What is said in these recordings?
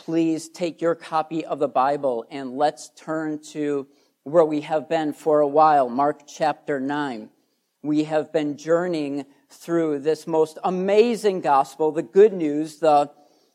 please take your copy of the Bible and let's turn to where we have been for a while, Mark chapter 9. We have been journeying through this most amazing gospel, the good news, the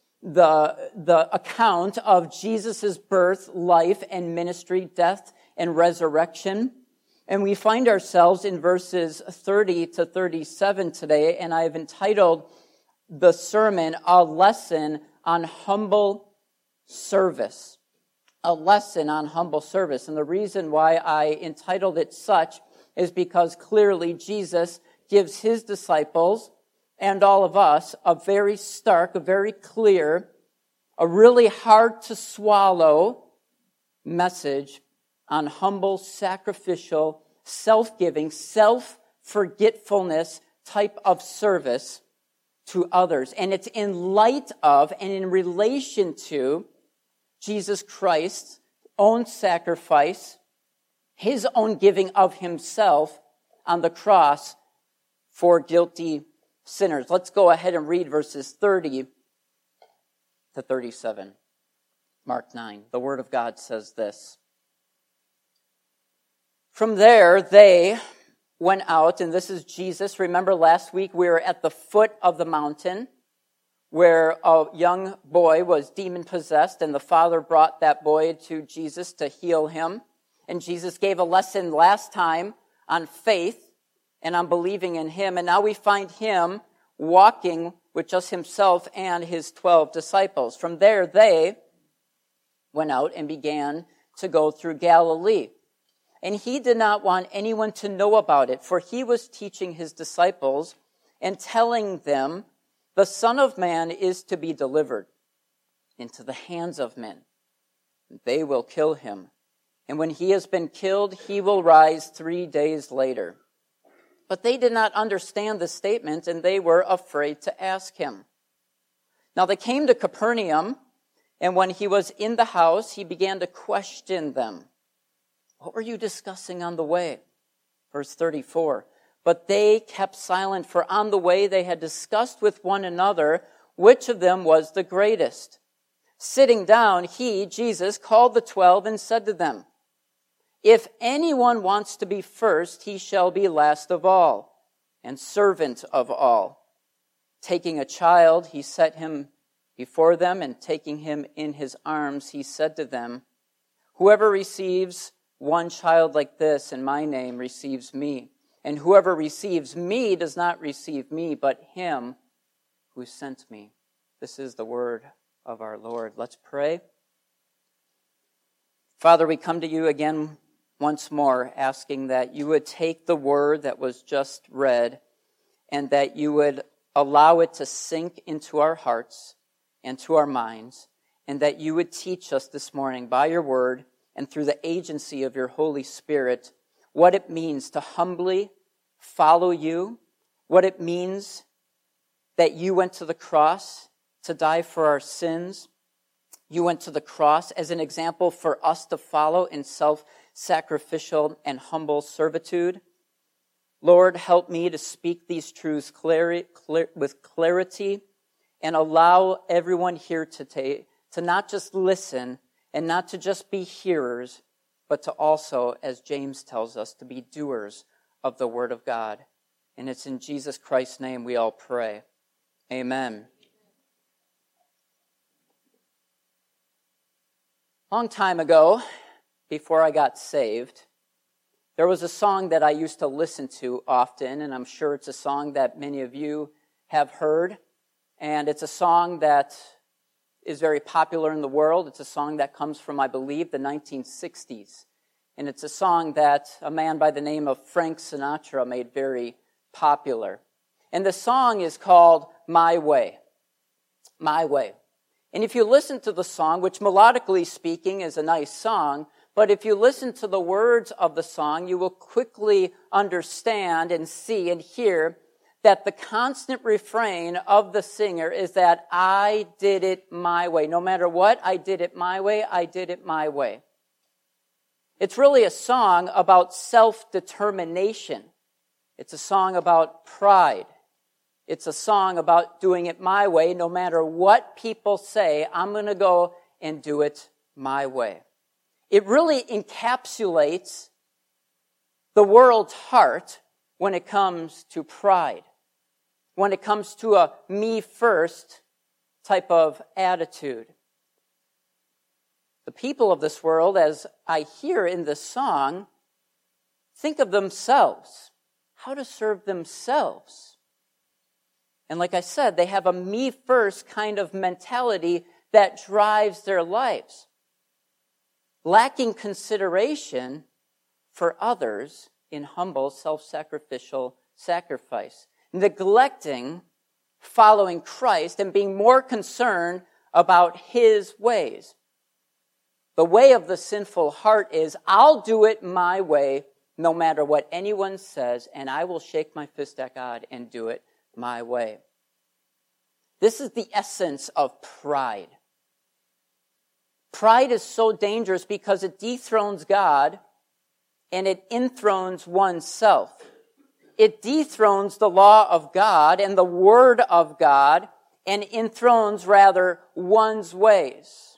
account of Jesus' birth, life, and ministry, death, and resurrection. And we find ourselves in verses 30 to 37 today, and I've entitled the sermon, A Lesson on Humble Service. A lesson on humble service. And the reason why I entitled it such is because clearly Jesus gives his disciples and all of us a very stark, a very clear, a really hard to swallow message on humble, sacrificial, self-giving, self-forgetfulness type of service to others. And it's in light of and in relation to Jesus Christ's own sacrifice, his own giving of himself on the cross for guilty sinners. Let's go ahead and read verses 30 to 37. Mark 9. The Word of God says this. From there, they went out, and this is Jesus. Remember last week we were at the foot of the mountain where a young boy was demon-possessed, and the father brought that boy to Jesus to heal him. And Jesus gave a lesson last time on faith and on believing in him. And now we find him walking with just himself and his 12 disciples. From there, they went out and began to go through Galilee. And he did not want anyone to know about it, for he was teaching his disciples and telling them, the Son of Man is to be delivered into the hands of men. They will kill him. And when he has been killed, he will rise 3 days later. But they did not understand the statement, and they were afraid to ask him. Now they came to Capernaum, and when he was in the house, he began to question them. What were you discussing on the way? Verse 34. But they kept silent, for on the way they had discussed with one another which of them was the greatest. Sitting down, he, Jesus, called the 12 and said to them, if anyone wants to be first, he shall be last of all, and servant of all. Taking a child, he set him before them, and taking him in his arms, he said to them, whoever receives one child like this in my name receives me. And whoever receives me does not receive me, but him who sent me. This is the word of our Lord. Let's pray. Father, we come to you again once more, asking that you would take the word that was just read and that you would allow it to sink into our hearts and to our minds, and that you would teach us this morning by your word and through the agency of your Holy Spirit what it means to humbly follow you, what it means that you went to the cross to die for our sins. You went to the cross as an example for us to follow in self-sacrificial and humble servitude. Lord, help me to speak these truths with clarity and allow everyone here today to not just listen and not to just be hearers, but to also, as James tells us, to be doers of the Word of God. And it's in Jesus Christ's name we all pray. Amen. Long time ago, before I got saved, there was a song that I used to listen to often, and I'm sure it's a song that many of you have heard. And it's a song that is very popular in the world. It's a song that comes from, I believe, the 1960s. And it's a song that a man by the name of Frank Sinatra made very popular. And the song is called My Way. My Way. And if you listen to the song, which melodically speaking is a nice song, but if you listen to the words of the song, you will quickly understand and see and hear that the constant refrain of the singer is that I did it my way. No matter what, I did it my way, I did it my way. It's really a song about self-determination. It's a song about pride. It's a song about doing it my way. No matter what people say, I'm going to go and do it my way. It really encapsulates the world's heart when it comes to pride, when it comes to a me first type of attitude. The people of this world, as I hear in this song, think of themselves, how to serve themselves. And like I said, they have a me first kind of mentality that drives their lives, lacking consideration for others in humble, self-sacrificial sacrifice, neglecting following Christ and being more concerned about his ways. The way of the sinful heart is, I'll do it my way no matter what anyone says, and I will shake my fist at God and do it my way. This is the essence of pride. Pride is so dangerous because it dethrones God and it enthrones oneself. It dethrones the law of God and the word of God and enthrones, rather, one's ways.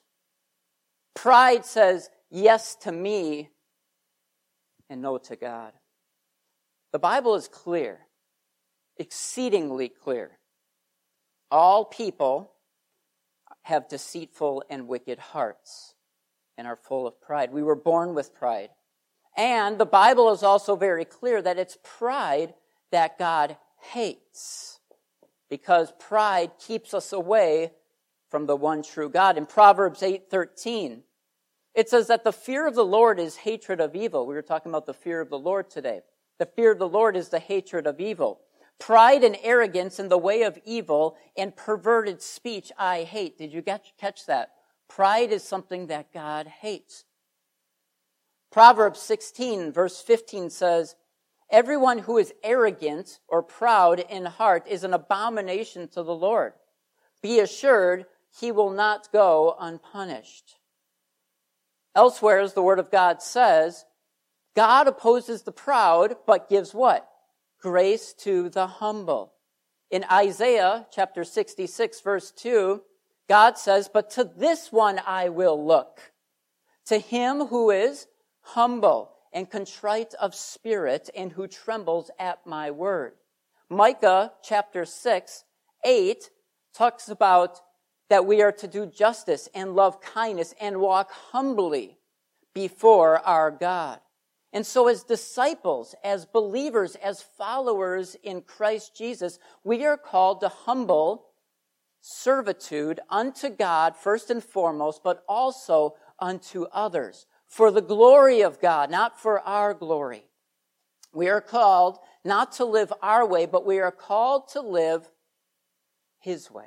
Pride says yes to me and no to God. The Bible is clear, exceedingly clear. All people have deceitful and wicked hearts and are full of pride. We were born with pride. And the Bible is also very clear that it's pride that God hates, because pride keeps us away from the one true God. In Proverbs 8:13, it says that the fear of the Lord is hatred of evil. We were talking about the fear of the Lord today. The fear of the Lord is the hatred of evil. Pride and arrogance in the way of evil and perverted speech I hate. Did you catch that? Pride is something that God hates. Proverbs 16, verse 15 says, everyone who is arrogant or proud in heart is an abomination to the Lord. Be assured he will not go unpunished. Elsewhere, as the Word of God says, God opposes the proud, but gives what? Grace to the humble. In Isaiah chapter 66, verse 2, God says, but to this one I will look, to him who is humble and contrite of spirit and who trembles at my word. Micah chapter 6, 8 talks about that we are to do justice and love kindness and walk humbly before our God. And so as disciples, as believers, as followers in Christ Jesus, we are called to humble servitude unto God first and foremost, but also unto others, for the glory of God, not for our glory. We are called not to live our way, but we are called to live his way.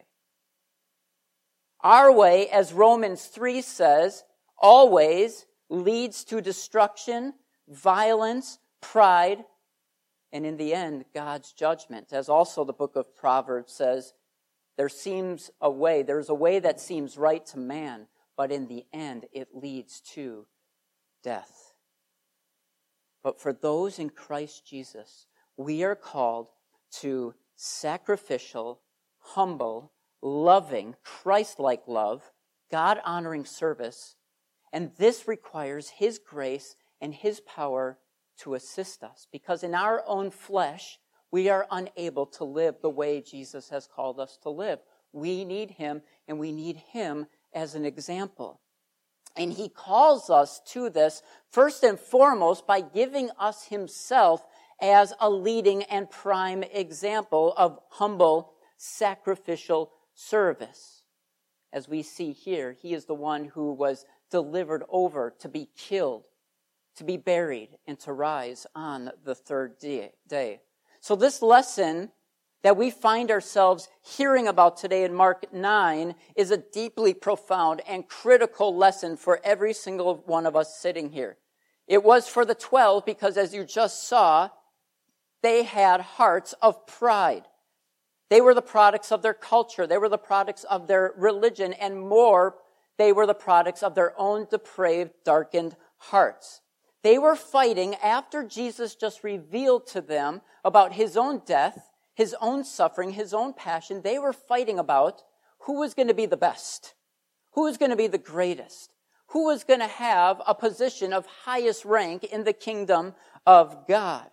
Our way, as Romans 3 says, always leads to destruction, violence, pride, and in the end, God's judgment. As also the book of Proverbs says, there's a way that seems right to man, but in the end, it leads to death. But for those in Christ Jesus, we are called to sacrificial, humble, loving, Christ-like love, God-honoring service, and this requires his grace and his power to assist us, because in our own flesh, we are unable to live the way Jesus has called us to live. We need him, and we need him as an example. And he calls us to this first and foremost by giving us himself as a leading and prime example of humble, sacrificial service. As we see here, he is the one who was delivered over to be killed, to be buried, and to rise on the third day. So this lesson that we find ourselves hearing about today in Mark 9 is a deeply profound and critical lesson for every single one of us sitting here. It was for the 12 because, as you just saw, they had hearts of pride. They were the products of their culture. They were the products of their religion, and more, they were the products of their own depraved, darkened hearts. They were fighting after Jesus just revealed to them about his own death, his own suffering, his own passion. They were fighting about who was going to be the best, Who is going to be the greatest? Who is going to have a position of highest rank in the kingdom of God?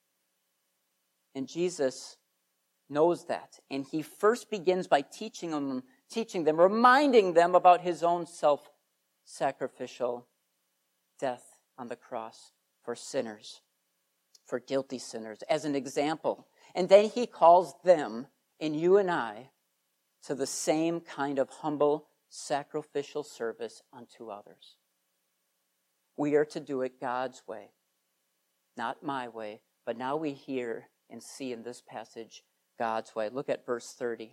And Jesus knows that. And he first begins by teaching them, reminding them about his own self-sacrificial death on the cross for sinners, for guilty sinners, as an example. And then he calls them, and you and I, to the same kind of humble, sacrificial service unto others. We are to do it God's way, not my way, but now we hear and see in this passage God's way. Look at verse 30.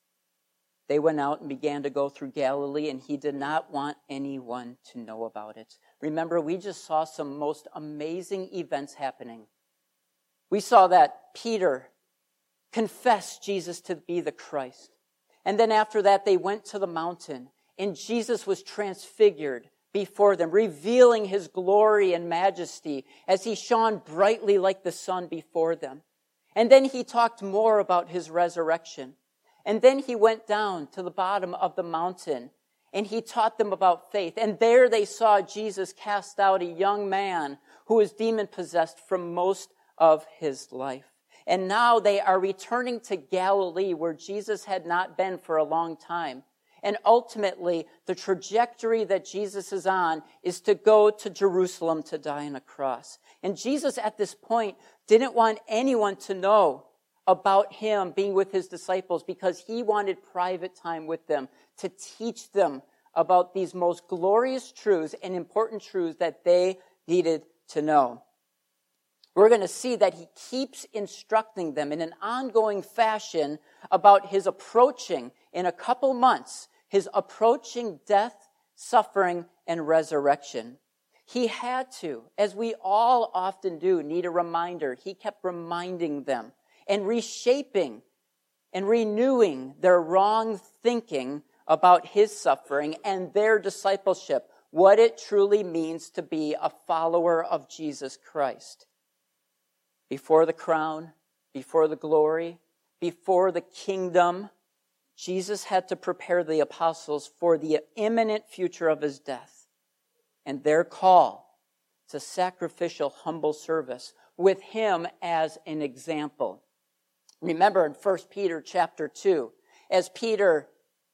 They went out and began to go through Galilee, and he did not want anyone to know about it. Remember, we just saw some most amazing events happening. We saw that Peter confessed Jesus to be the Christ. And then after that, they went to the mountain, and Jesus was transfigured before them, revealing his glory and majesty as he shone brightly like the sun before them. And then he talked more about his resurrection. And then he went down to the bottom of the mountain, and he taught them about faith. And there they saw Jesus cast out a young man who was demon-possessed from most of his life. And now they are returning to Galilee, where Jesus had not been for a long time. And ultimately, the trajectory that Jesus is on is to go to Jerusalem to die on a cross. And Jesus, at this point, didn't want anyone to know about him being with his disciples because he wanted private time with them to teach them about these most glorious truths and important truths that they needed to know. We're going to see that he keeps instructing them in an ongoing fashion about his approaching, in a couple months, his approaching death, suffering, and resurrection. He had to, as we all often do, need a reminder. He kept reminding them and reshaping and renewing their wrong thinking about his suffering and their discipleship, what it truly means to be a follower of Jesus Christ. Before the crown, before the glory, before the kingdom, Jesus had to prepare the apostles for the imminent future of his death and their call to sacrificial, humble service with him as an example. Remember in 1 Peter chapter 2, as Peter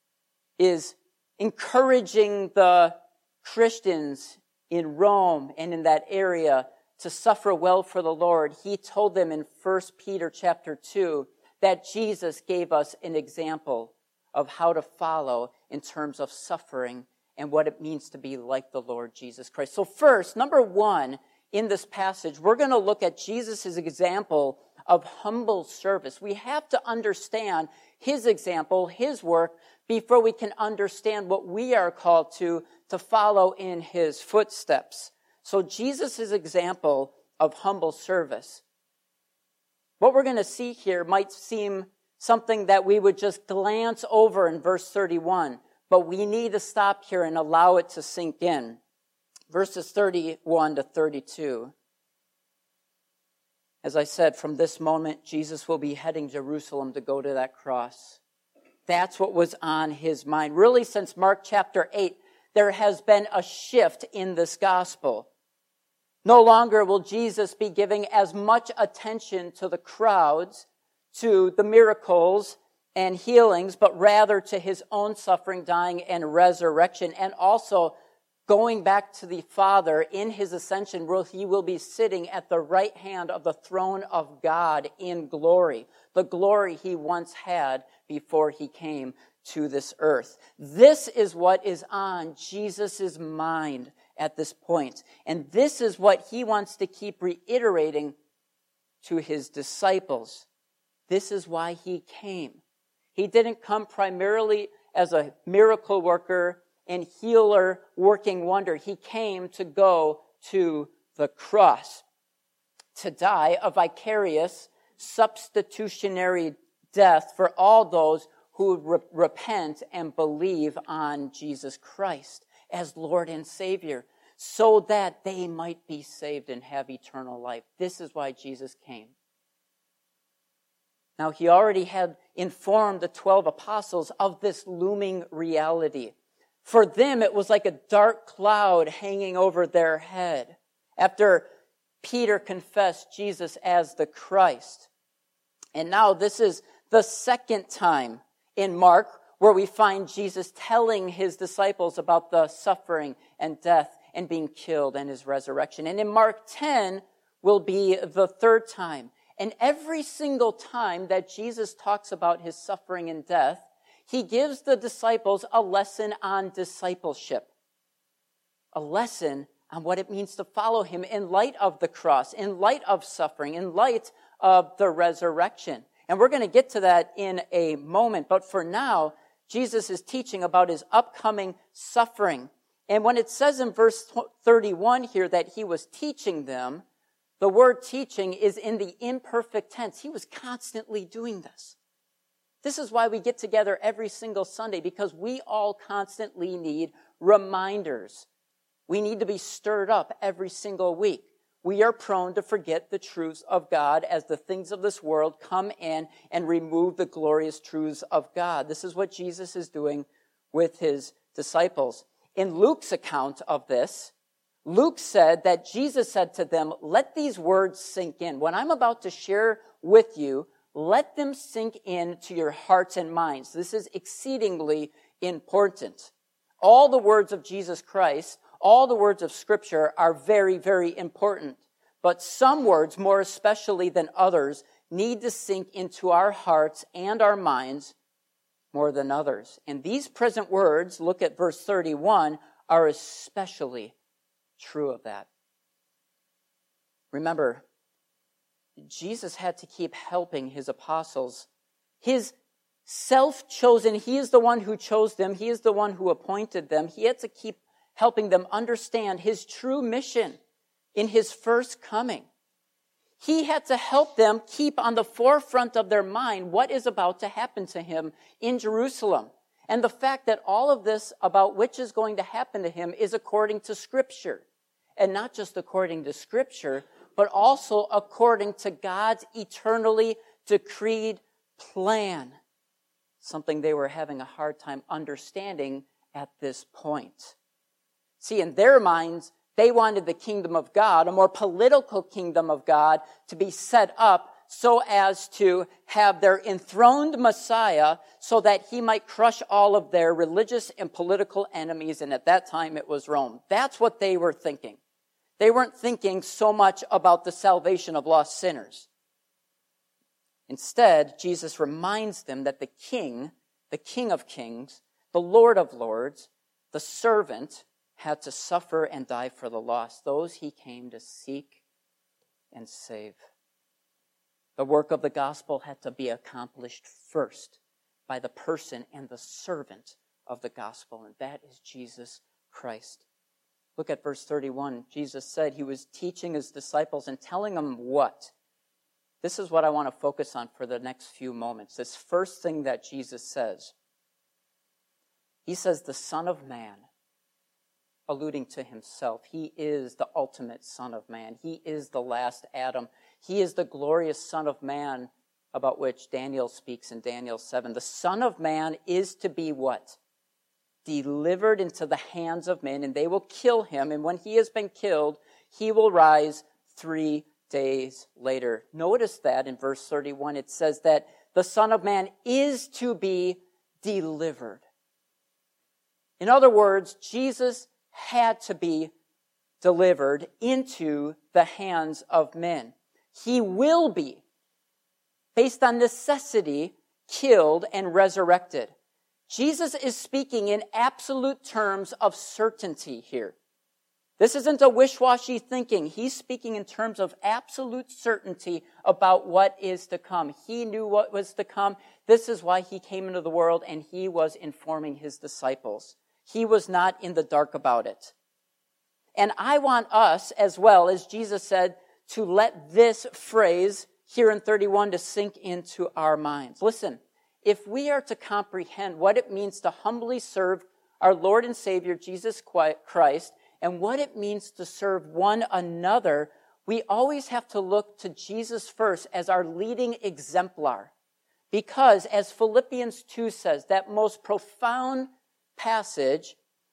is encouraging the Christians in Rome and in that area to suffer well for the Lord, he told them in 1 Peter chapter 2 that Jesus gave us an example of how to follow in terms of suffering and what it means to be like the Lord Jesus Christ. So first, number one, in this passage, we're going to look at Jesus' example of humble service. We have to understand his example, his work, before we can understand what we are called to follow in his footsteps. So Jesus' example of humble service. What we're going to see here might seem something that we would just glance over in verse 31, but we need to stop here and allow it to sink in. Verses 31 to 32. As I said, from this moment, Jesus will be heading Jerusalem to go to that cross. That's what was on his mind. Really, since Mark chapter 8, there has been a shift in this gospel. No longer will Jesus be giving as much attention to the crowds, to the miracles and healings, but rather to his own suffering, dying, and resurrection, and also going back to the Father in his ascension, where he will be sitting at the right hand of the throne of God in glory, the glory he once had before he came to this earth. This is what is on Jesus' mind at this point. And this is what he wants to keep reiterating to his disciples. This is why he came. He didn't come primarily as a miracle worker and healer working wonder. He came to go to the cross, to die a vicarious, substitutionary death for all those who repent and believe on Jesus Christ as Lord and Savior, so that they might be saved and have eternal life. This is why Jesus came. Now, he already had informed the 12 apostles of this looming reality. For them, it was like a dark cloud hanging over their head. After Peter confessed Jesus as the Christ. And now this is the second time in Mark where we find Jesus telling his disciples about the suffering and death and being killed and his resurrection. And in Mark 10 will be the third time. And every single time that Jesus talks about his suffering and death, he gives the disciples a lesson on discipleship. A lesson on what it means to follow him in light of the cross, in light of suffering, in light of the resurrection. And we're going to get to that in a moment. But for now, Jesus is teaching about his upcoming suffering. And when it says in verse 31 here that he was teaching them, the word teaching is in the imperfect tense. He was constantly doing this. This is why we get together every single Sunday, because we all constantly need reminders. We need to be stirred up every single week. We are prone to forget the truths of God as the things of this world come in and remove the glorious truths of God. This is what Jesus is doing with his disciples. In Luke's account of this, Luke said that Jesus said to them, let these words sink in. What I'm about to share with you, let them sink into your hearts and minds. This is exceedingly important. All the words of Jesus Christ, all the words of Scripture are very, very important. But some words, more especially than others, need to sink into our hearts and our minds more than others. And these present words, look at verse 31, are especially true of that. Remember, Jesus had to keep helping his apostles. His self-chosen, he is the one who chose them. He is the one who appointed them. He had to keep helping them understand his true mission in his first coming. He had to help them keep on the forefront of their mind what is about to happen to him in Jerusalem. And the fact that all of this about which is going to happen to him is according to Scripture. And not just according to Scripture, but also according to God's eternally decreed plan. Something they were having a hard time understanding at this point. See, in their minds, they wanted the kingdom of God, a more political kingdom of God, to be set up so as to have their enthroned Messiah so that he might crush all of their religious and political enemies. And at that time, it was Rome. That's what they were thinking. They weren't thinking so much about the salvation of lost sinners. Instead, Jesus reminds them that the King of Kings, the Lord of Lords, the servant, had to suffer and die for the lost, those he came to seek and save. The work of the gospel had to be accomplished first by the person and the servant of the gospel, and that is Jesus Christ. Look at verse 31. Jesus said he was teaching his disciples and telling them what? This is what I want to focus on for the next few moments. This first thing that Jesus says. He says, the Son of Man, alluding to himself. He is the ultimate Son of Man. He is the last Adam. He is the glorious Son of Man about which Daniel speaks in Daniel 7. The Son of Man is to be what? Delivered into the hands of men, and they will kill him. And when he has been killed, he will rise 3 days later. Notice that in verse 31, it says that the Son of Man is to be delivered. In other words, Jesus had to be delivered into the hands of men. He will be, based on necessity, killed and resurrected. Jesus is speaking in absolute terms of certainty here. This isn't a wish-washy thinking. He's speaking in terms of absolute certainty about what is to come. He knew what was to come. This is why he came into the world, and he was informing his disciples. He was not in the dark about it. And I want us, as well, as Jesus said, to let this phrase here in 31 to sink into our minds. Listen, if we are to comprehend what it means to humbly serve our Lord and Savior, Jesus Christ, and what it means to serve one another, we always have to look to Jesus first as our leading exemplar. Because, as Philippians 2 says, that most profound passage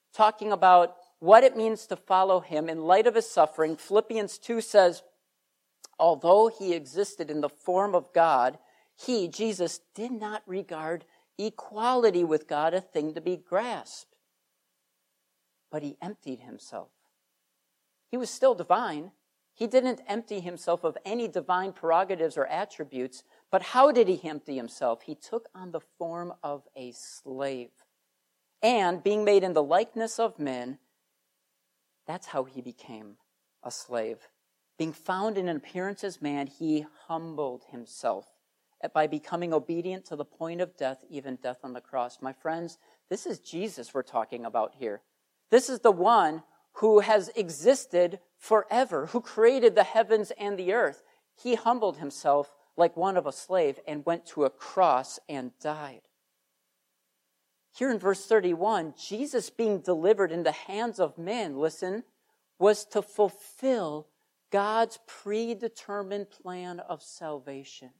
talking about what it means to follow him in light of his suffering. Philippians 2 says, although he existed in the form of God, he, Jesus, did not regard equality with God a thing to be grasped, but he emptied himself. He was still divine. He didn't empty himself of any divine prerogatives or attributes, but how did he empty himself? He took on the form of a slave. And being made in the likeness of men, that's how he became a slave. Being found in an appearance as man, he humbled himself by becoming obedient to the point of death, even death on the cross. My friends, this is Jesus we're talking about here. This is the one who has existed forever, who created the heavens and the earth. He humbled himself like one of a slave and went to a cross and died. Here in verse 31, Jesus being delivered in the hands of men, listen, was to fulfill God's predetermined plan of salvation.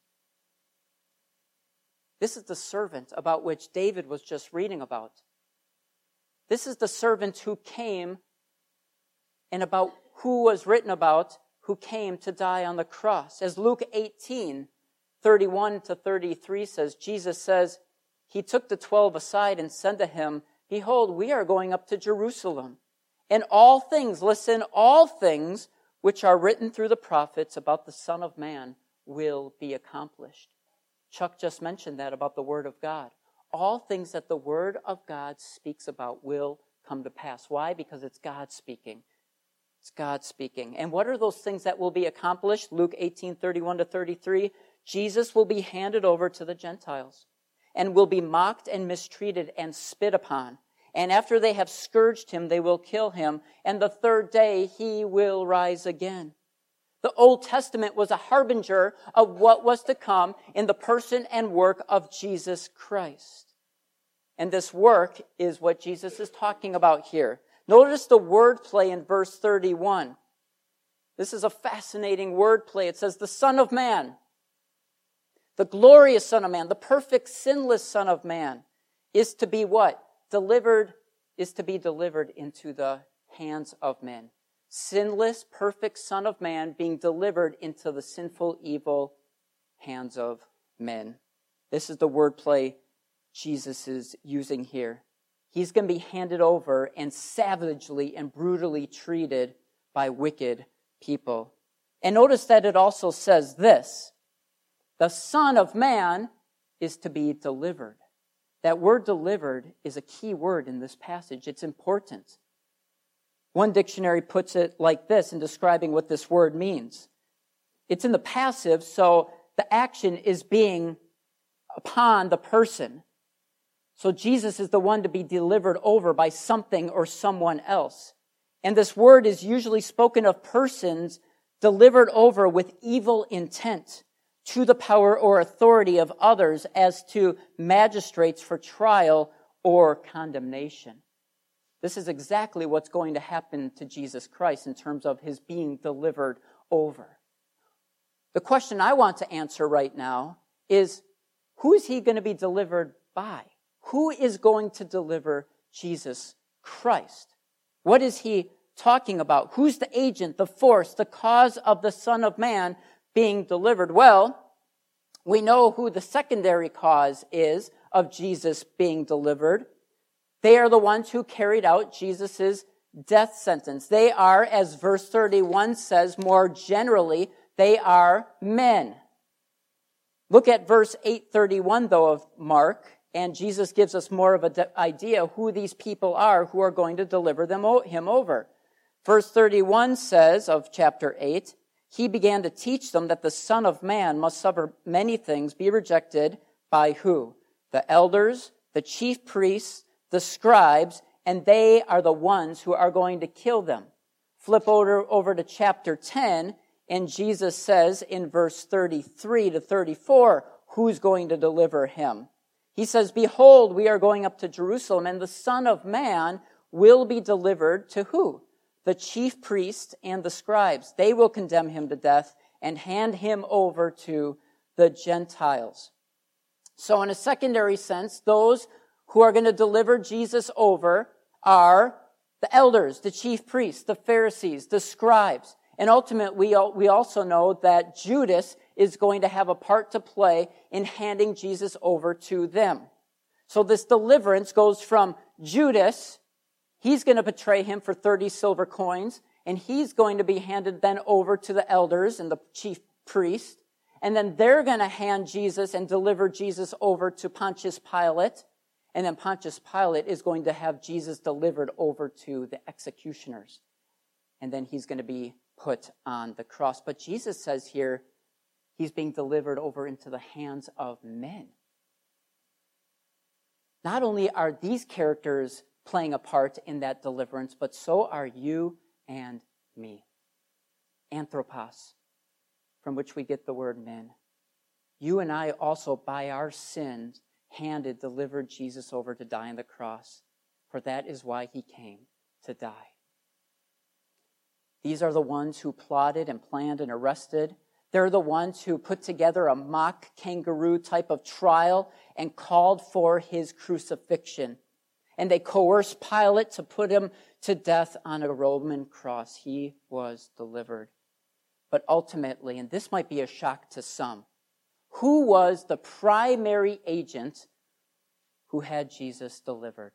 This is the servant about which David was just reading about. This is the servant who came and about who was written about, who came to die on the cross. As Luke 18, 31 to 33 says, Jesus says, he took the 12 aside and said to him, behold, we are going up to Jerusalem. And all things, listen, all things which are written through the prophets about the Son of Man will be accomplished. Chuck just mentioned that about the Word of God. All things that the Word of God speaks about will come to pass. Why? Because it's God speaking. It's God speaking. And what are those things that will be accomplished? Luke 18, 31 to 33. Jesus will be handed over to the Gentiles and will be mocked and mistreated and spit upon. And after they have scourged him, they will kill him. And the third day he will rise again. The Old Testament was a harbinger of what was to come in the person and work of Jesus Christ. And this work is what Jesus is talking about here. Notice the wordplay in verse 31. This is a fascinating wordplay. It says, the Son of Man, the glorious Son of Man, the perfect, sinless Son of Man, is to be what? Is to be delivered into the hands of men. Sinless, perfect Son of Man being delivered into the sinful, evil hands of men. This is the wordplay Jesus is using here. He's going to be handed over and savagely and brutally treated by wicked people. And notice that it also says this, the Son of Man is to be delivered. That word delivered is a key word in this passage. It's important. One dictionary puts it like this in describing what this word means. It's in the passive, so the action is being upon the person. So Jesus is the one to be delivered over by something or someone else. And this word is usually spoken of persons delivered over with evil intent to the power or authority of others as to magistrates for trial or condemnation. This is exactly what's going to happen to Jesus Christ in terms of his being delivered over. The question I want to answer right now is, who is he going to be delivered by? Who is going to deliver Jesus Christ? What is he talking about? Who's the agent, the force, the cause of the Son of Man being delivered? Well, we know who the secondary cause is of Jesus being delivered. They are the ones who carried out Jesus' death sentence. They are, as verse 31 says more generally, they are men. Look at verse 8:31, though, of Mark, and Jesus gives us more of an idea who these people are who are going to deliver him over. Verse 31 says of chapter 8, he began to teach them that the Son of Man must suffer many things, be rejected by who? The elders, the chief priests, the scribes, and they are the ones who are going to kill them. Flip over to chapter 10, and Jesus says in verse 33 to 34, who's going to deliver him? He says, behold, we are going up to Jerusalem, and the Son of Man will be delivered to who? The chief priests and the scribes. They will condemn him to death and hand him over to the Gentiles. So in a secondary sense, those who are going to deliver Jesus over are the elders, the chief priests, the Pharisees, the scribes. And ultimately, we also know that Judas is going to have a part to play in handing Jesus over to them. So this deliverance goes from Judas, he's going to betray him for 30 silver coins, and he's going to be handed then over to the elders and the chief priests. And then they're going to hand Jesus and deliver Jesus over to Pontius Pilate. And then Pontius Pilate is going to have Jesus delivered over to the executioners. And then he's going to be put on the cross. But Jesus says here, he's being delivered over into the hands of men. Not only are these characters playing a part in that deliverance, but so are you and me. Anthropos, from which we get the word men. You and I also, by our sins, delivered Jesus over to die on the cross, for that is why he came, to die. These are the ones who plotted and planned and arrested. They're the ones who put together a mock kangaroo type of trial and called for his crucifixion. And they coerced Pilate to put him to death on a Roman cross. He was delivered. But ultimately, and this might be a shock to some, who was the primary agent who had Jesus delivered?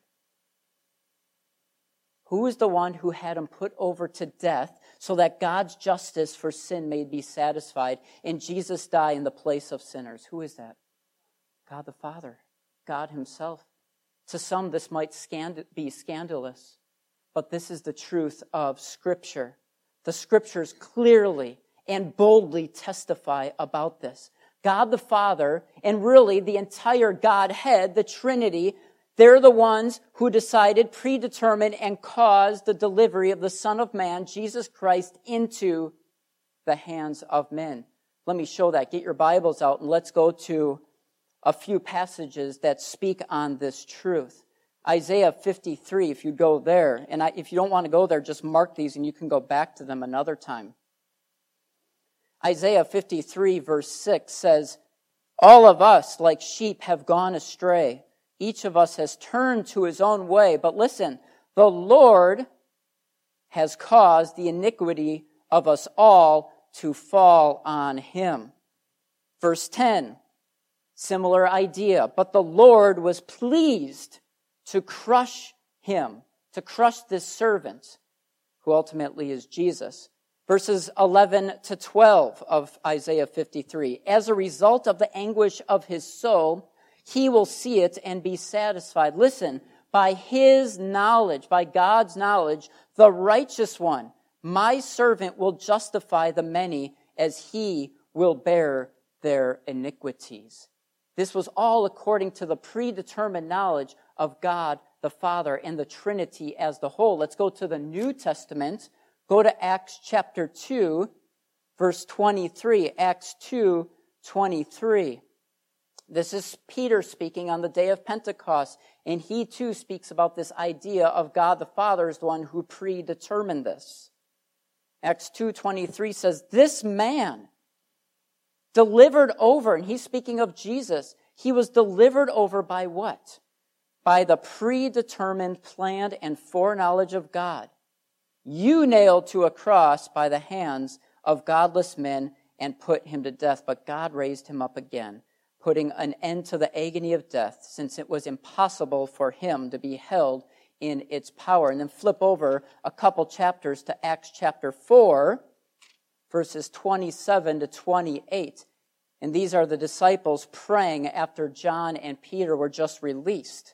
Who was the one who had him put over to death so that God's justice for sin may be satisfied and Jesus die in the place of sinners? Who is that? God the Father, God himself. To some, this might be scandalous, but this is the truth of Scripture. The Scriptures clearly and boldly testify about this. God the Father, and really the entire Godhead, the Trinity, they're the ones who decided, predetermined, and caused the delivery of the Son of Man, Jesus Christ, into the hands of men. Let me show that. Get your Bibles out and let's go to a few passages that speak on this truth. Isaiah 53, if you go there, and if you don't want to go there, just mark these and you can go back to them another time. Isaiah 53 verse 6 says, "All of us like sheep have gone astray. Each of us has turned to his own way." But listen, the Lord has caused the iniquity of us all to fall on him. Verse 10, similar idea. "But the Lord was pleased to crush him," to crush this servant, who ultimately is Jesus. Verses 11 to 12 of Isaiah 53. "As a result of the anguish of his soul, he will see it and be satisfied." Listen, by his knowledge, by God's knowledge, the righteous one, my servant, will justify the many as he will bear their iniquities. This was all according to the predetermined knowledge of God the Father and the Trinity as the whole. Let's go to the New Testament. Go to Acts chapter 2, verse 23. Acts 2:23. This is Peter speaking on the day of Pentecost, and he too speaks about this idea of God the Father as the one who predetermined this. Acts 2:23 says, "This man delivered over," and he's speaking of Jesus, he was delivered over by what? By the predetermined, planned, and foreknowledge of God. "You nailed to a cross by the hands of godless men and put him to death, but God raised him up again, putting an end to the agony of death, since it was impossible for him to be held in its power." And then flip over a couple chapters to Acts chapter 4, verses 27 to 28. And these are the disciples praying after John and Peter were just released.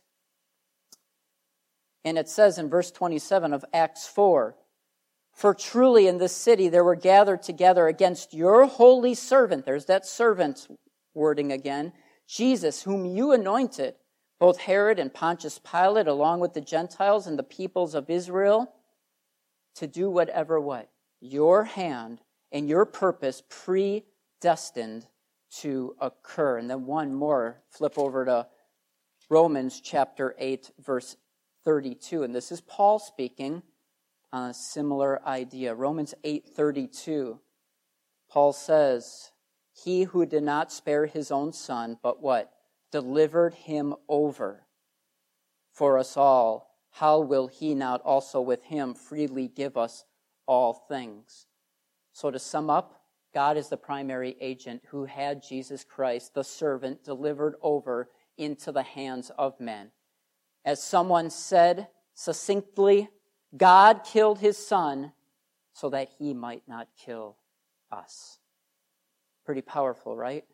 And it says in verse 27 of Acts 4, "For truly in this city there were gathered together against your holy servant," there's that servant wording again, "Jesus, whom you anointed, both Herod and Pontius Pilate, along with the Gentiles and the peoples of Israel, to do whatever what? Your hand and your purpose predestined to occur." And then one more, flip over to Romans chapter 8, verse 32. And this is Paul speaking on a similar idea. Romans 8:32. Paul says, "He who did not spare his own son, but what? Delivered him over for us all how will he not also with him freely give us all things? So to sum up, God is the primary agent who had Jesus Christ, the servant, delivered over into the hands of men. As someone said succinctly, God killed his son so that he might not kill us. Pretty powerful, right?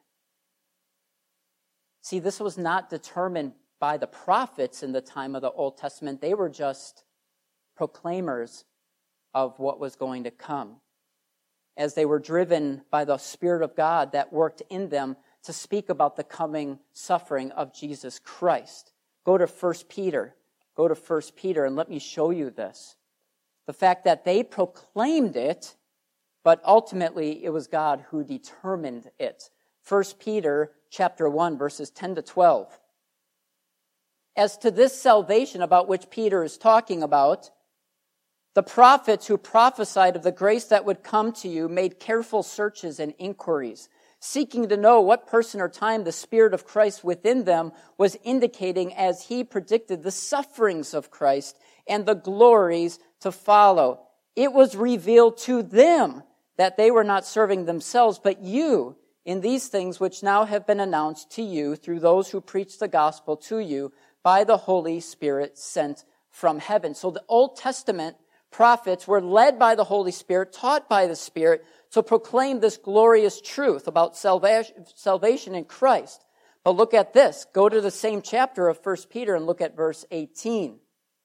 See, this was not determined by the prophets in the time of the Old Testament. They were just proclaimers of what was going to come, as they were driven by the Spirit of God that worked in them to speak about the coming suffering of Jesus Christ. Go to 1 Peter. Go to 1 Peter and let me show you this. The fact that they proclaimed it, but ultimately it was God who determined it. 1 Peter chapter 1, verses 10 to 12. As to this salvation about which Peter is talking about, the prophets who prophesied of the grace that would come to you made careful searches and inquiries, seeking to know what person or time the Spirit of Christ within them was indicating as he predicted the sufferings of Christ and the glories to follow. It was revealed to them that they were not serving themselves, but you, in these things which now have been announced to you through those who preach the gospel to you by the Holy Spirit sent from heaven. So the Old Testament prophets were led by the Holy Spirit, taught by the Spirit, to proclaim this glorious truth about salvation in Christ. But look at this. Go to the same chapter of 1 Peter and look at verse 18.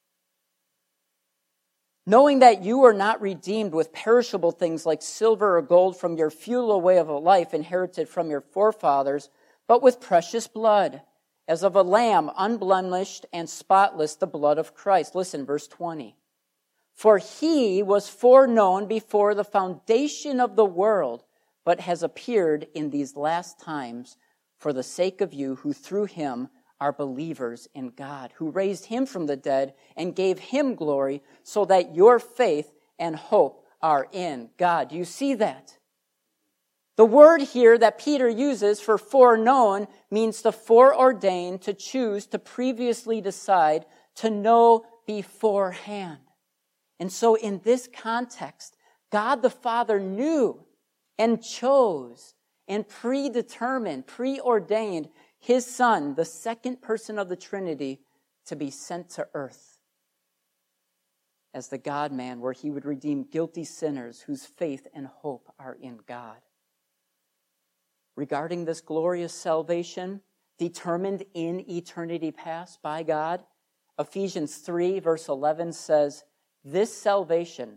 Knowing that you are not redeemed with perishable things like silver or gold from your futile way of life inherited from your forefathers, but with precious blood, as of a lamb unblemished and spotless, the blood of Christ. Listen, verse 20. For he was foreknown before the foundation of the world, but has appeared in these last times for the sake of you who through him are believers in God, who raised him from the dead and gave him glory, so that your faith and hope are in God. Do you see that? The word here that Peter uses for foreknown means to foreordain, to choose, to previously decide, to know beforehand. And so in this context, God the Father knew and chose and predetermined, preordained his Son, the second person of the Trinity, to be sent to earth as the God-man, where he would redeem guilty sinners whose faith and hope are in God. Regarding this glorious salvation, determined in eternity past by God, Ephesians 3, verse 11 says, this salvation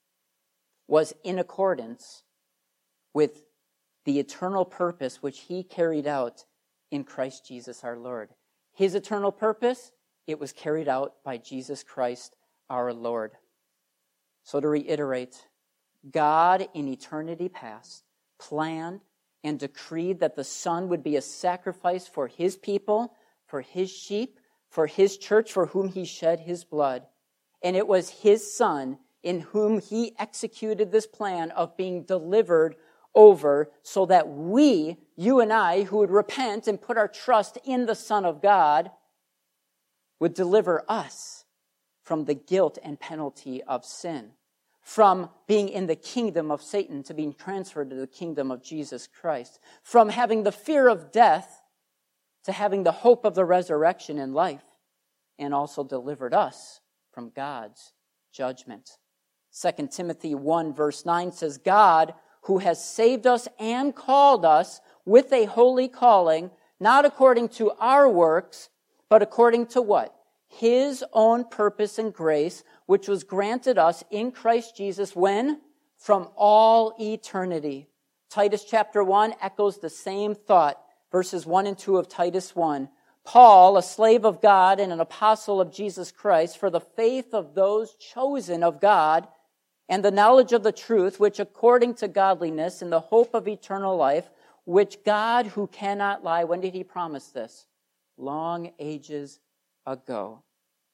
was in accordance with the eternal purpose which he carried out in Christ Jesus our Lord. His eternal purpose, it was carried out by Jesus Christ our Lord. So to reiterate, God in eternity past planned and decreed that the Son would be a sacrifice for his people, for his sheep, for his church, for whom he shed his blood. And it was his Son in whom he executed this plan of being delivered over so that we, you and I, who would repent and put our trust in the Son of God, would deliver us from the guilt and penalty of sin, from being in the kingdom of Satan to being transferred to the kingdom of Jesus Christ, from having the fear of death to having the hope of the resurrection in life, and also delivered us from God's judgment. 2 Timothy 1 verse 9 says, God, who has saved us and called us with a holy calling, not according to our works, but according to what? His own purpose and grace, which was granted us in Christ Jesus when? From all eternity. Titus chapter 1 echoes the same thought, verses 1 and 2 of Titus 1. Paul, a slave of God and an apostle of Jesus Christ, for the faith of those chosen of God and the knowledge of the truth, which according to godliness and the hope of eternal life, which God who cannot lie, when did he promise this? Long ages ago.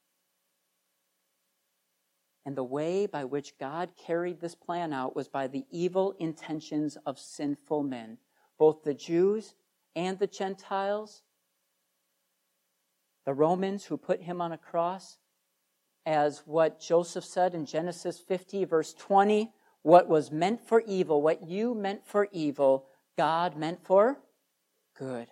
And the way by which God carried this plan out was by the evil intentions of sinful men, both the Jews and the Gentiles. The Romans who put him on a cross, as what Joseph said in Genesis 50, verse 20, what was meant for evil, what you meant for evil, God meant for good.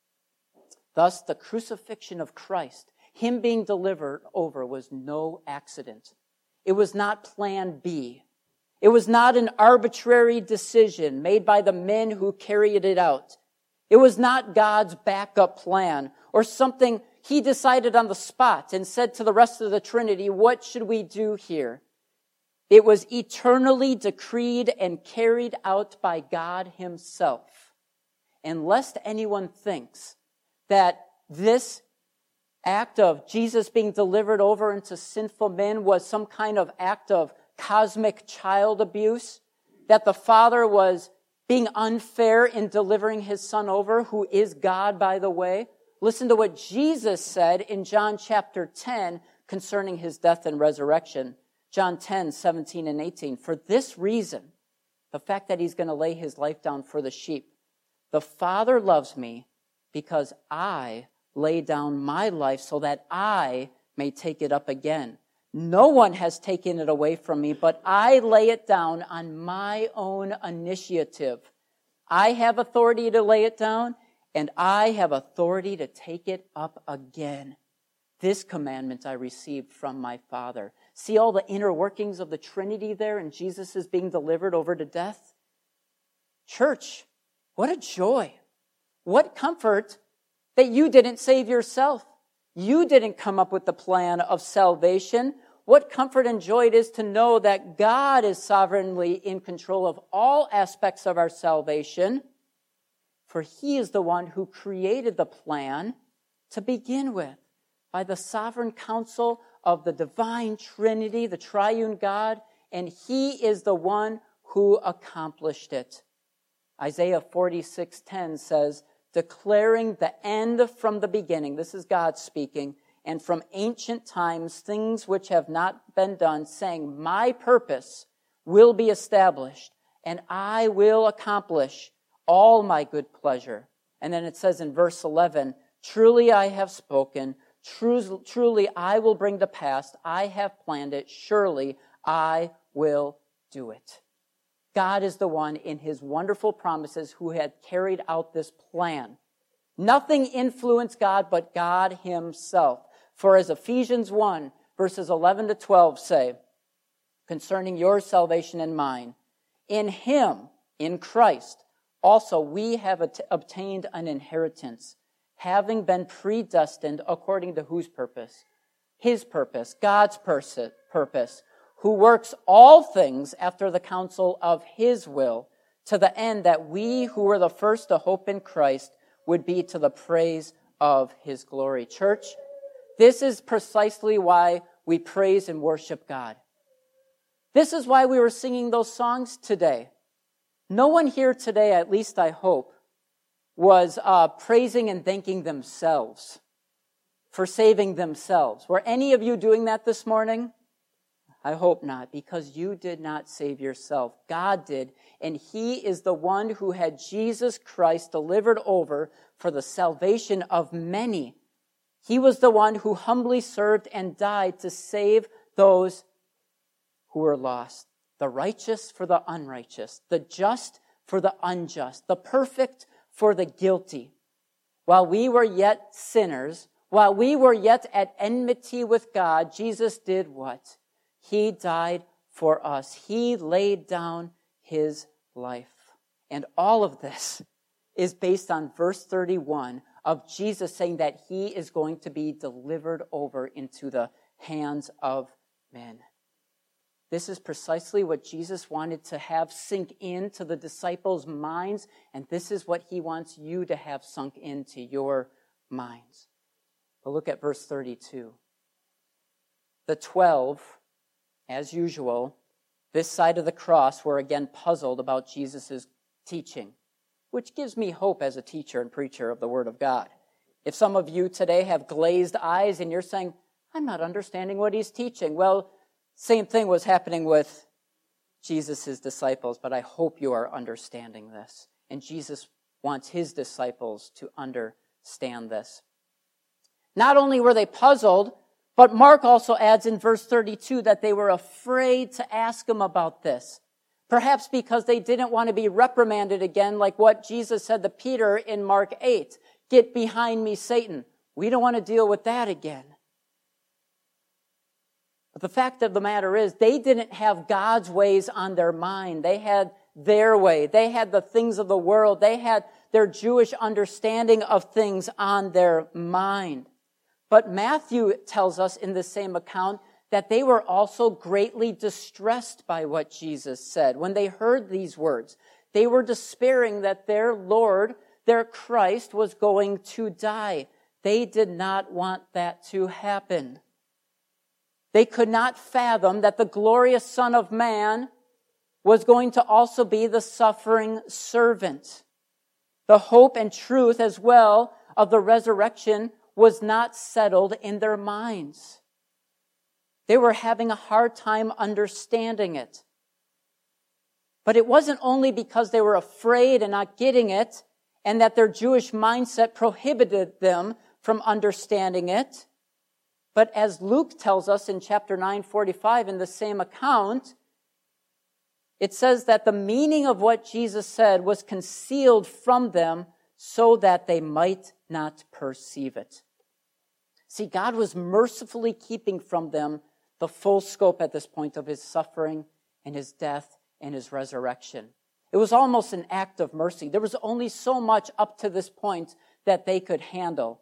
Thus, the crucifixion of Christ, him being delivered over, was no accident. It was not plan B. It was not an arbitrary decision made by the men who carried it out. It was not God's backup plan or something he decided on the spot and said to the rest of the Trinity, what should we do here? It was eternally decreed and carried out by God himself. And lest anyone thinks that this act of Jesus being delivered over into sinful men was some kind of act of cosmic child abuse, that the Father was being unfair in delivering his Son over, who is God, by the way. Listen to what Jesus said in John chapter 10 concerning his death and resurrection. John 10, 17 and 18. For this reason, the fact that he's going to lay his life down for the sheep, the Father loves me because I lay down my life so that I may take it up again. No one has taken it away from me, but I lay it down on my own initiative. I have authority to lay it down, and I have authority to take it up again. This commandment I received from my Father. See all the inner workings of the Trinity there, and Jesus is being delivered over to death? Church, what a joy. What comfort that you didn't save yourself. You didn't come up with the plan of salvation. What comfort and joy it is to know that God is sovereignly in control of all aspects of our salvation, for he is the one who created the plan to begin with by the sovereign counsel of the divine Trinity, the triune God, and he is the one who accomplished it. Isaiah 46:10 says, declaring the end from the beginning. This is God speaking. And from ancient times, things which have not been done, saying, my purpose will be established, and I will accomplish all my good pleasure. And then it says in verse 11, truly I have spoken, truly I will bring to pass, I have planned it, surely I will do it. God is the one in his wonderful promises who had carried out this plan. Nothing influenced God but God himself. For as Ephesians 1, verses 11 to 12 say, concerning your salvation and mine, in him, in Christ, also we have obtained an inheritance, having been predestined according to whose purpose? His purpose, God's purpose, who works all things after the counsel of his will, to the end that we who were the first to hope in Christ would be to the praise of his glory. Church, this is precisely why we praise and worship God. This is why we were singing those songs today. No one here today, at least I hope, was praising and thanking themselves for saving themselves. Were any of you doing that this morning? I hope not, because you did not save yourself. God did, and he is the one who had Jesus Christ delivered over for the salvation of many. He was the one who humbly served and died to save those who were lost. The righteous for the unrighteous, the just for the unjust, the perfect for the guilty. While we were yet sinners, while we were yet at enmity with God, Jesus did what? He died for us. He laid down his life. And all of this is based on verse 31 of Jesus saying that he is going to be delivered over into the hands of men. This is precisely what Jesus wanted to have sink into the disciples' minds, and this is what he wants you to have sunk into your minds. But look at verse 32. The 12, as usual, this side of the cross were again puzzled about Jesus' teaching, which gives me hope as a teacher and preacher of the Word of God. If some of you today have glazed eyes and you're saying, I'm not understanding what he's teaching. Well, same thing was happening with Jesus' disciples, but I hope you are understanding this. And Jesus wants his disciples to understand this. Not only were they puzzled, But Mark also adds in verse 32 that they were afraid to ask him about this. Perhaps because they didn't want to be reprimanded again, like what Jesus said to Peter in Mark 8. Get behind me, Satan. We don't want to deal with that again. But the fact of the matter is, they didn't have God's ways on their mind. They had their way. They had the things of the world. They had their Jewish understanding of things on their mind. But Matthew tells us in the same account that they were also greatly distressed by what Jesus said. When they heard these words, they were despairing that their Lord, their Christ, was going to die. They did not want that to happen. They could not fathom that the glorious Son of Man was going to also be the suffering servant. The hope and truth as well of the resurrection was not settled in their minds. They were having a hard time understanding it. But it wasn't only because they were afraid and not getting it, and that their Jewish mindset prohibited them from understanding it. But as Luke tells us in chapter 9:45 in the same account, it says that the meaning of what Jesus said was concealed from them so that they might not perceive it. See, God was mercifully keeping from them the full scope at this point of his suffering and his death and his resurrection. It was almost an act of mercy. There was only so much up to this point that they could handle.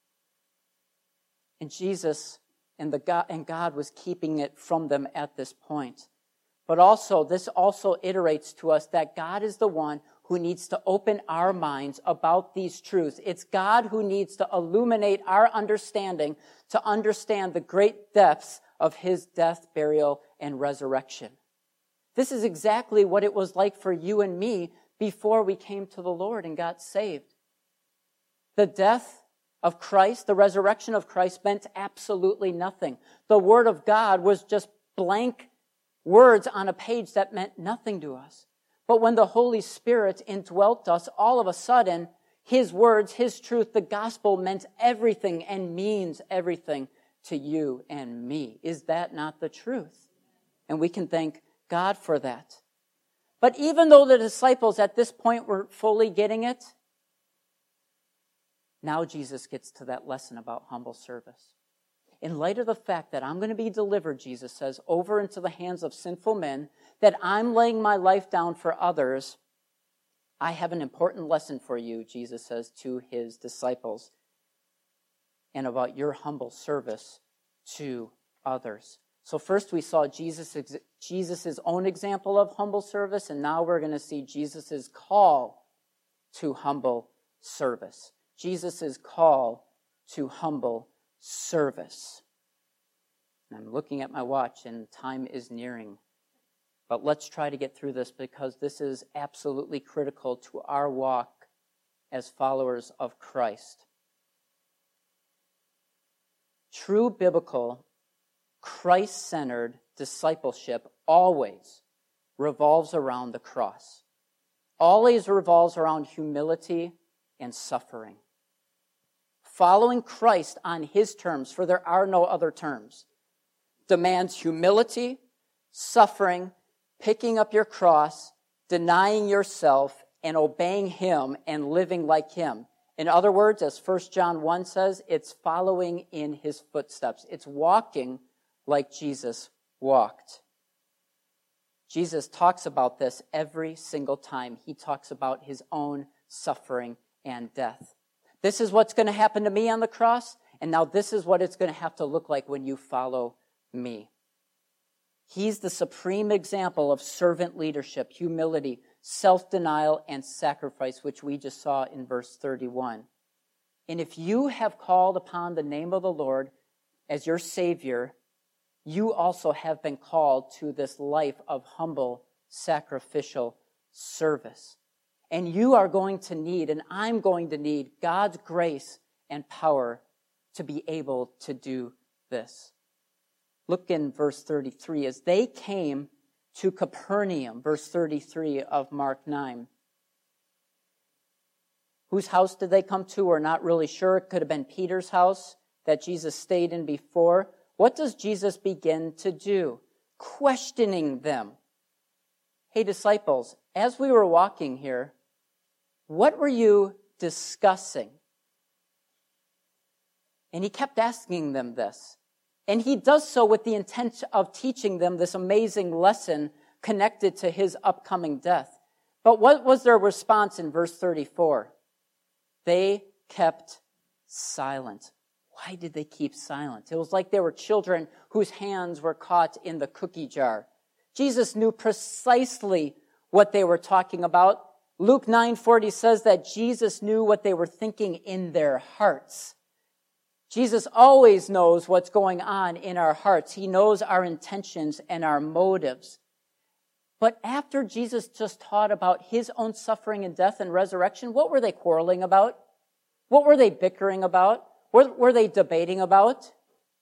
And Jesus and God was keeping it from them at this point. But also, this also iterates to us that God is the one who needs to open our minds about these truths. It's God who needs to illuminate our understanding to understand the great depths of his death, burial, and resurrection. This is exactly what it was like for you and me before we came to the Lord and got saved. The death of Christ, the resurrection of Christ, meant absolutely nothing. The Word of God was just blank words on a page that meant nothing to us. But when the Holy Spirit indwelt us, all of a sudden, his words, his truth, the gospel meant everything and means everything to you and me. Is that not the truth? And we can thank God for that. But even though the disciples at this point were fully getting it, now Jesus gets to that lesson about humble service. In light of the fact that I'm going to be delivered, Jesus says, over into the hands of sinful men, that I'm laying my life down for others, I have an important lesson for you, Jesus says to his disciples, and about your humble service to others. So first we saw Jesus' own example of humble service, and now we're going to see Jesus' call to humble service. Jesus' call to humble service. And I'm looking at my watch and time is nearing. But let's try to get through this because this is absolutely critical to our walk as followers of Christ. True biblical, Christ-centered discipleship always revolves around the cross. Always revolves around humility and suffering. Following Christ on his terms, for there are no other terms, demands humility, suffering, picking up your cross, denying yourself, and obeying him and living like him. In other words, as 1 John 1 says, it's following in his footsteps. It's walking like Jesus walked. Jesus talks about this every single time. He talks about his own suffering and death. This is what's going to happen to me on the cross, and now this is what it's going to have to look like when you follow me. He's the supreme example of servant leadership, humility, self-denial, and sacrifice, which we just saw in verse 31. And if you have called upon the name of the Lord as your Savior, you also have been called to this life of humble, sacrificial service. And you are going to need, and I'm going to need, God's grace and power to be able to do this. Look in verse 33. As they came to Capernaum, verse 33 of Mark 9. Whose house did they come to? We're not really sure. It could have been Peter's house that Jesus stayed in before. what does Jesus begin to do? Questioning them. Hey, disciples, as we were walking here, what were you discussing? And he kept asking them this. And he does so with the intent of teaching them this amazing lesson connected to his upcoming death. But what was their response in verse 34? They kept silent. Why did they keep silent? It was like they were children whose hands were caught in the cookie jar. Jesus knew precisely what they were talking about. Luke 9:40 says that Jesus knew what they were thinking in their hearts. Jesus always knows what's going on in our hearts. He knows our intentions and our motives. But after Jesus just taught about his own suffering and death and resurrection, what were they quarreling about? What were they bickering about? What were they debating about?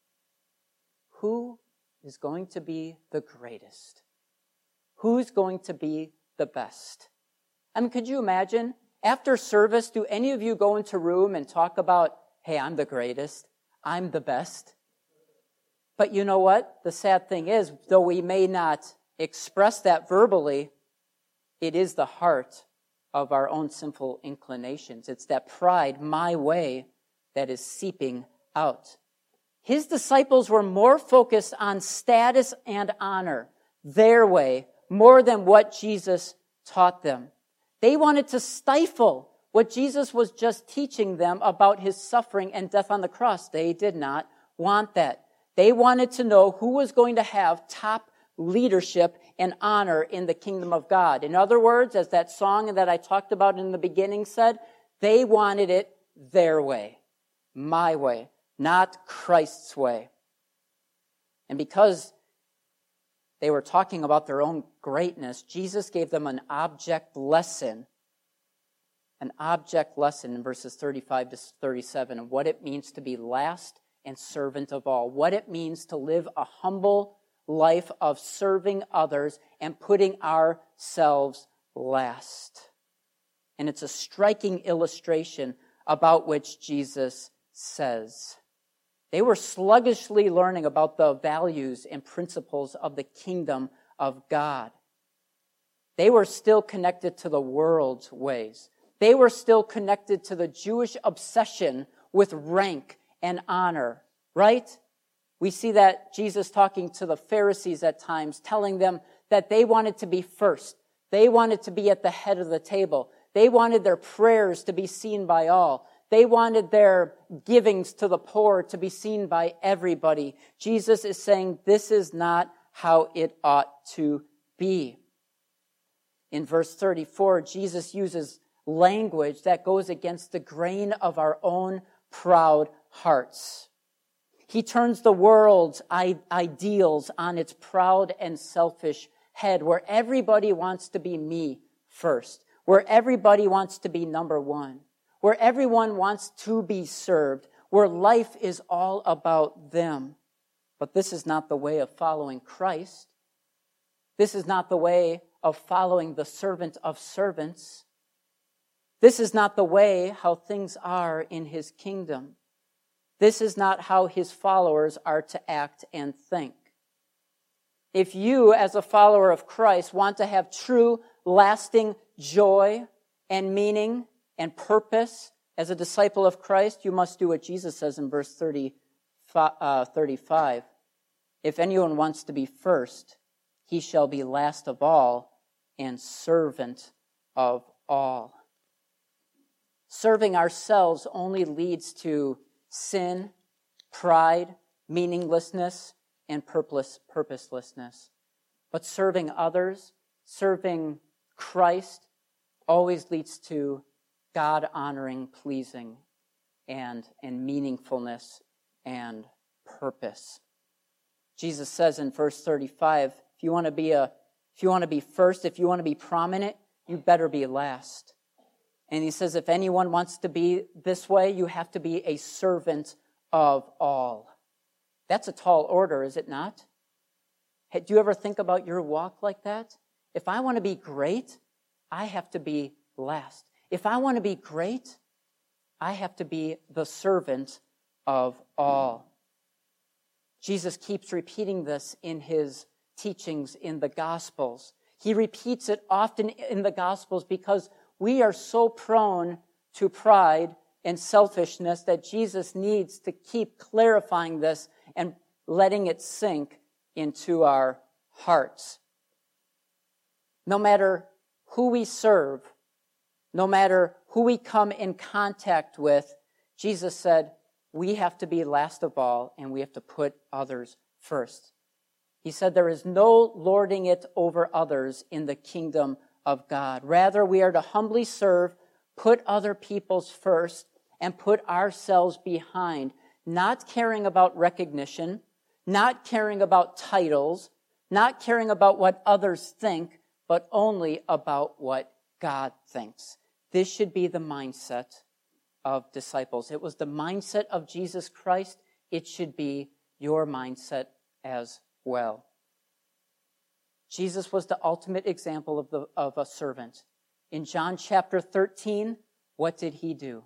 Who is going to be the greatest? Who's going to be the best? I mean, could you imagine? After service, do any of you go into a room and talk about, hey, I'm the greatest, I'm the best? But you know what? The sad thing is, though we may not express that verbally, it is the heart of our own sinful inclinations. It's that pride, my way, that is seeping out. His disciples were more focused on status and honor, their way, more than what Jesus taught them. They wanted to stifle what Jesus was just teaching them about his suffering and death on the cross. They did not want that. They wanted to know who was going to have top leadership and honor in the kingdom of God. In other words, as that song that I talked about in the beginning said, they wanted it their way, my way, not Christ's way. And because they were talking about their own greatness, Jesus gave them an object lesson in verses 35 to 37 of what it means to be last and servant of all, what it means to live a humble life of serving others and putting ourselves last. And it's a striking illustration about which Jesus says. They were sluggishly learning about the values and principles of the kingdom of God. They were still connected to the world's ways. They were still connected to the Jewish obsession with rank and honor, right? We see that Jesus talking to the Pharisees at times, telling them that they wanted to be first. They wanted to be at the head of the table. They wanted their prayers to be seen by all. They wanted their givings to the poor to be seen by everybody. Jesus is saying this is not how it ought to be. In verse 34, Jesus uses language that goes against the grain of our own proud hearts. He turns the world's ideals on its proud and selfish head, where everybody wants to be me first, where everybody wants to be number one, where everyone wants to be served, where life is all about them. But this is not the way of following Christ. This is not the way of following the servant of servants. This is not the way how things are in his kingdom. This is not how his followers are to act and think. If you, as a follower of Christ, want to have true, lasting joy and meaning and purpose as a disciple of Christ, you must do what Jesus says in verse 35. If anyone wants to be first, he shall be last of all and servant of all. Serving ourselves only leads to sin, pride, meaninglessness, and purposelessness. But serving others, serving Christ, always leads to God-honoring, pleasing, and meaningfulness and purpose. Jesus says in verse 35, if you want to be first, if you want to be prominent, you better be last. And he says, if anyone wants to be this way, you have to be a servant of all. That's a tall order, is it not? Do you ever think about your walk like that? If I want to be great, I have to be last. If I want to be great, I have to be the servant of all. Jesus keeps repeating this in his teachings in the Gospels. He repeats it often in the Gospels because we are so prone to pride and selfishness that Jesus needs to keep clarifying this and letting it sink into our hearts. No matter who we serve, no matter who we come in contact with, Jesus said, we have to be last of all, and we have to put others first. He said there is no lording it over others in the kingdom of God. Rather, we are to humbly serve, put other people's first, and put ourselves behind, not caring about recognition, not caring about titles, not caring about what others think, but only about what God thinks. This should be the mindset of disciples. It was the mindset of Jesus Christ. It should be your mindset as well. Jesus was the ultimate example of a servant. In John chapter 13, what did he do?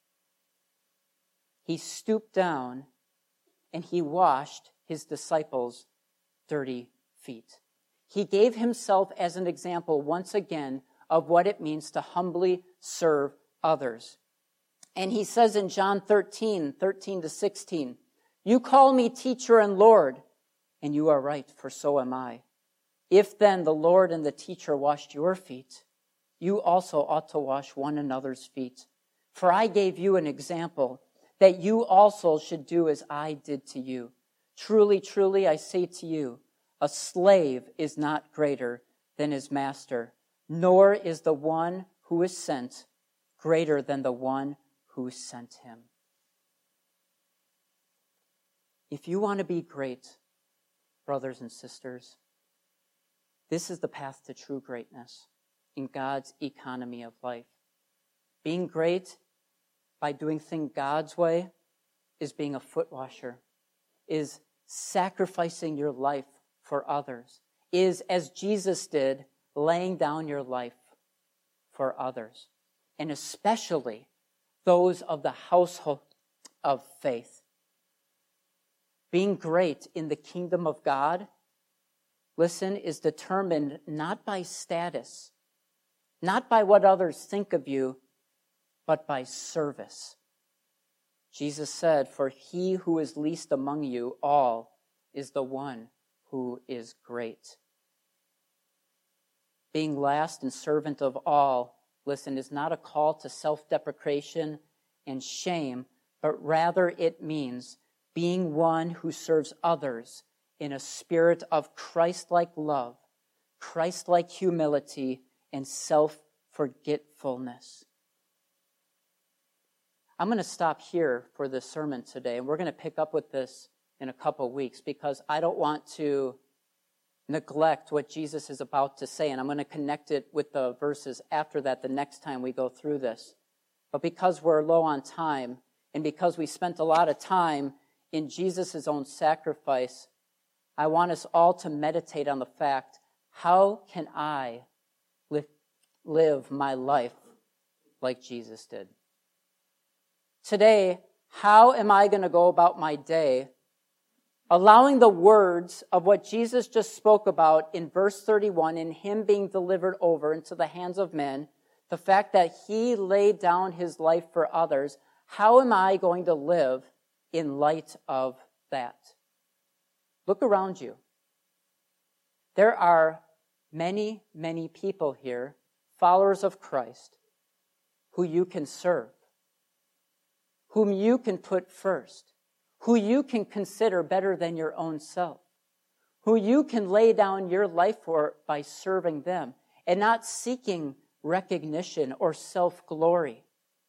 He stooped down and he washed his disciples' dirty feet. He gave himself as an example once again of what it means to humbly serve others. And he says in John 13 to 16, you call me teacher and Lord, and you are right, for so am I. If then the Lord and the teacher washed your feet, you also ought to wash one another's feet. For I gave you an example that you also should do as I did to you. Truly, truly, I say to you, a slave is not greater than his master, nor is the one who is sent greater than the one who sent him. If you want to be great, brothers and sisters, this is the path to true greatness in God's economy of life. Being great by doing things God's way is being a foot washer, is sacrificing your life for others, is, as Jesus did, laying down your life for others, and especially those of the household of faith. Being great in the kingdom of God, listen, is determined not by status, not by what others think of you, but by service. Jesus said, for he who is least among you all is the one who is great. Being last and servant of all, listen, is not a call to self-deprecation and shame, but rather it means being one who serves others in a spirit of Christ-like love, Christ-like humility, and self-forgetfulness. I'm going to stop here for this sermon today, and we're going to pick up with this in a couple weeks because I don't want to neglect what Jesus is about to say, and I'm going to connect it with the verses after that the next time we go through this. But because we're low on time, and because we spent a lot of time in Jesus' own sacrifice, I want us all to meditate on the fact, how can I live my life like Jesus did? Today, how am I going to go about my day allowing the words of what Jesus just spoke about in verse 31, in him being delivered over into the hands of men, the fact that he laid down his life for others, how am I going to live in light of that? Look around you. There are many, many people here, followers of Christ, who you can serve, whom you can put first, who you can consider better than your own self, who you can lay down your life for by serving them and not seeking recognition or self-glory.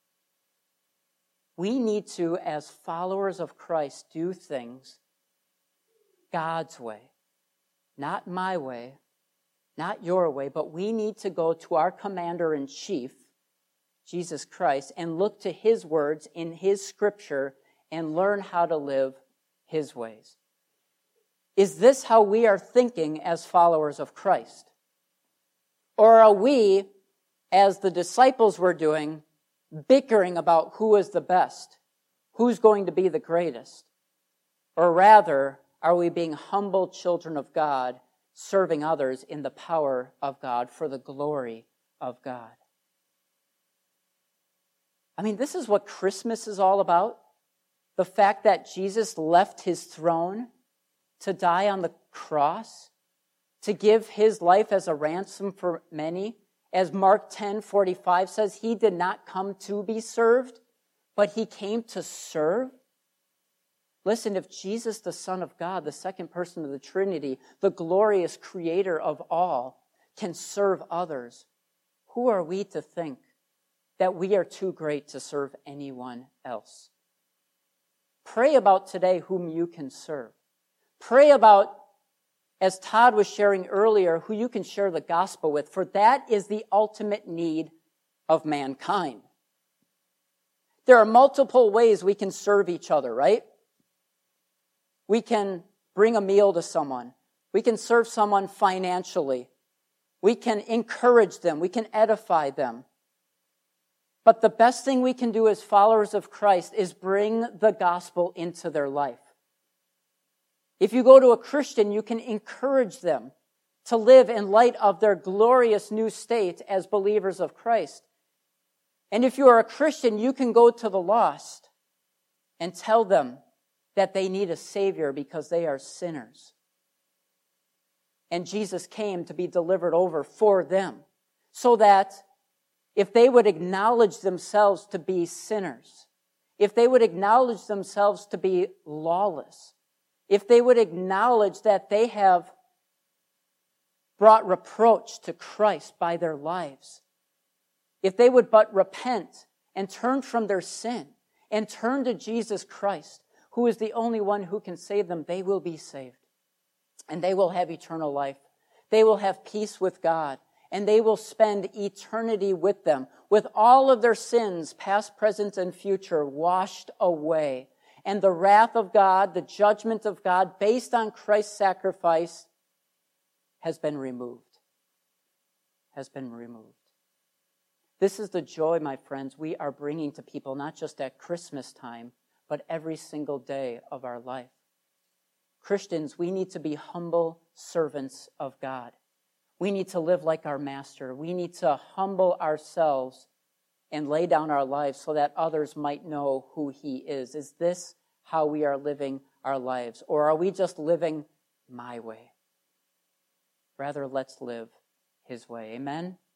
We need to, as followers of Christ, do things God's way, not my way, not your way, but we need to go to our commander-in-chief, Jesus Christ, and look to his words in his scripture and learn how to live his ways. Is this how we are thinking as followers of Christ? Or are we, as the disciples were doing, bickering about who is the best, who's going to be the greatest? Or rather, Are we being humble children of God, serving others in the power of God for the glory of God? I mean, this is what Christmas is all about. The fact that Jesus left his throne to die on the cross, to give his life as a ransom for many. As Mark 10:45 says, he did not come to be served, but he came to serve. Listen, if Jesus, the Son of God, the second person of the Trinity, the glorious creator of all, can serve others, who are we to think that we are too great to serve anyone else? Pray about today whom you can serve. Pray about, as Todd was sharing earlier, who you can share the gospel with, for that is the ultimate need of mankind. There are multiple ways we can serve each other, right? We can bring a meal to someone. We can serve someone financially. We can encourage them. We can edify them. But the best thing we can do as followers of Christ is bring the gospel into their life. If you go to a Christian, you can encourage them to live in light of their glorious new state as believers of Christ. And if you are a Christian, you can go to the lost and tell them that they need a Savior because they are sinners. And Jesus came to be delivered over for them, so that if they would acknowledge themselves to be sinners, if they would acknowledge themselves to be lawless, if they would acknowledge that they have brought reproach to Christ by their lives, if they would but repent and turn from their sin and turn to Jesus Christ, who is the only one who can save them, they will be saved. And they will have eternal life. They will have peace with God. And they will spend eternity with them, with all of their sins, past, present, and future, washed away. And the wrath of God, the judgment of God, based on Christ's sacrifice, has been removed. Has been removed. This is the joy, my friends, we are bringing to people, not just at Christmas time, but every single day of our life. Christians, we need to be humble servants of God. We need to live like our Master. We need to humble ourselves and lay down our lives so that others might know who He is. Is this how we are living our lives? Or are we just living my way? Rather, let's live His way. Amen?